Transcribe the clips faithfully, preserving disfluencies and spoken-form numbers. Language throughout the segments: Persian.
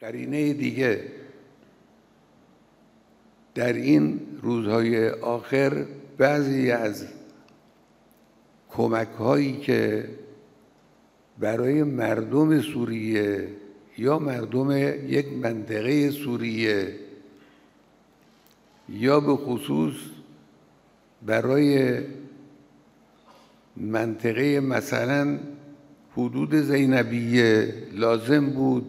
قرینه دیگه در این روزهای آخر بعضی از کمک هایی که برای مردم سوریه یا مردم یک منطقه سوریه یا به خصوص برای منطقه مثلا حدود زینبیه لازم بود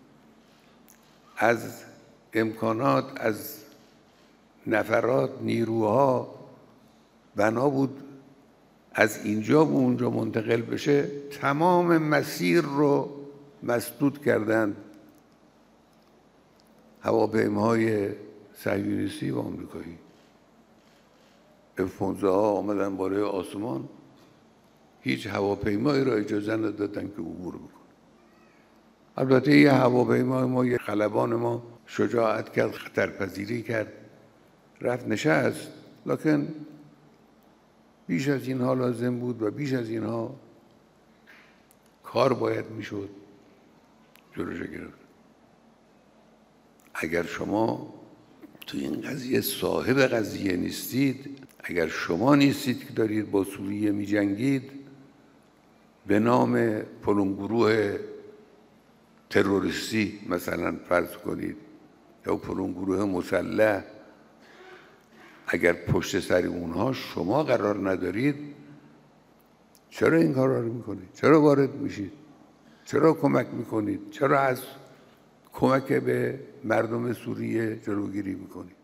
از امکانات، از نفرات، نیروها بنا بود از اینجا به اونجا منتقل بشه، تمام مسیر رو مسدود کردند هواپیماهای صهیونیستی و آمریکایی. اف پانزده ها آمدن بالای آسمان، هیچ هواپیمایی را اجازه ندادن که عبور بکنه. البته یه هواپیمای ما، یه خلبان ما شجاعت کرد، خطرپذیری کرد، رفت نشست، لکن بیش از اینها لازم بود و بیش از اینها کار باید میشد جلوش گرفت. اگر شما تو این قضیه صاحب قضیه نیستید، اگر شما نیستید که دارید با سوریه می جنگید به نام پلنگروه تروریستی مثلا فرض کنید یا پلنگروه مسلح، اگر پشت سر اونها شما قرار ندارید، چرا این کارا رو میکنید؟ چرا وارد میشید؟ چرا کمک میکنید؟ چرا از کمک به مردم سوریه جلوگیری میکنید؟